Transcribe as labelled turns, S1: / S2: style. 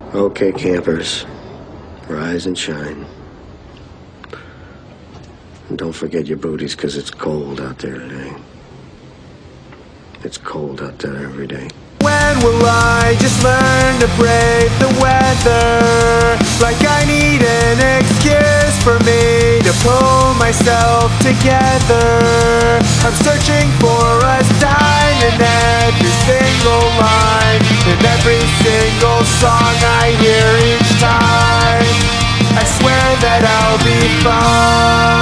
S1: Okay, campers, rise and shine. And don't forget your booties, because it's cold out there today. It's cold out there every day.
S2: When will I just learn to brave the weather? Like I need an excuse for me to pull myself together. I'm searching for a sign in every single line, in every single song I hear each time. I swear that I'll be fine.